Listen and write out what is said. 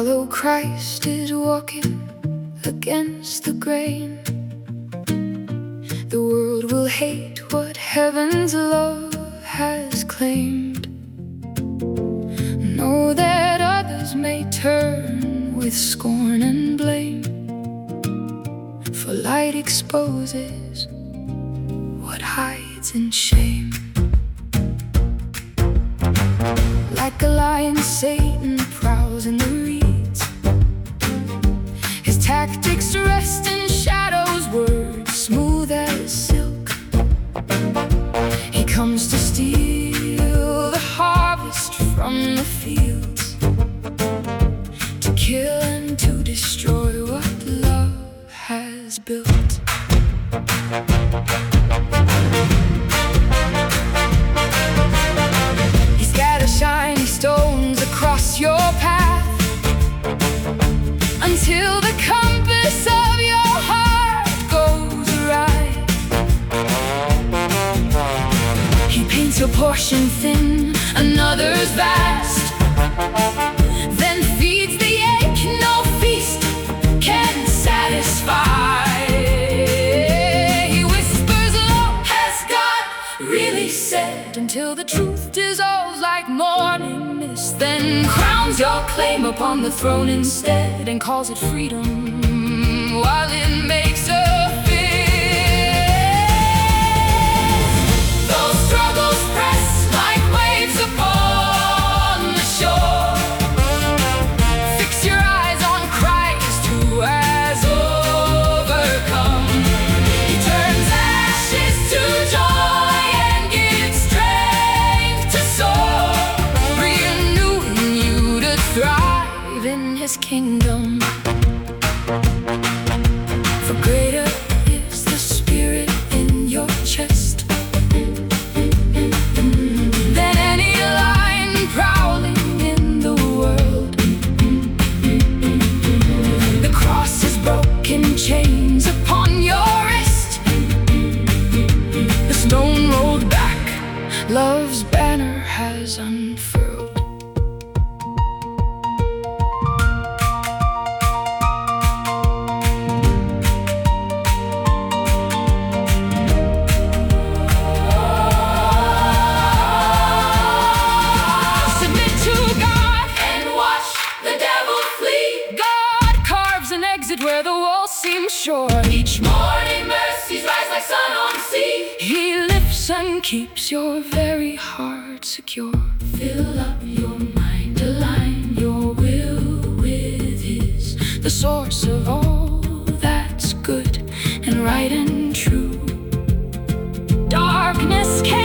follow Christ is walking against the grain. The world will hate what heaven's love has claimed. Know that others may turn with scorn and blame, for light exposes what hides in shame. Like a lion, Satan prowls in the reeds. His tactics rest in shadows, words smooth as silk. He comes to steal the harvest from the fields, to kill and to destroy what love has built. He scatters shiny stones across your path, until the compass of your heart goes awry. He paints your portion thin, another's vast, then feeds the ache no feast can satisfy. He whispers low, has God really said? Until the truth dissolves like morning mist, then crowns your claim upon the throne instead, and calls it freedom while it makes a fist. Those struggles press like waves upon the shore. Fix your eyes on Christ who has overcome. He turns ashes to joy and gives strength to soar, renewing you to thrive in His kingdom. For greater is the Spirit in your chest than any lion prowling in the world. The cross is broken, chains upon your wrist, the stone rolled back, love's banner has unfurled. Submit to God and watch the devil flee. God carves an exit where the walls seem short. Each morning mercies rise like sun on the sea. He lifts and keeps your very heart secure. Fill up your mind, align your will with His, the source of all that's good and right and true. Darkness can't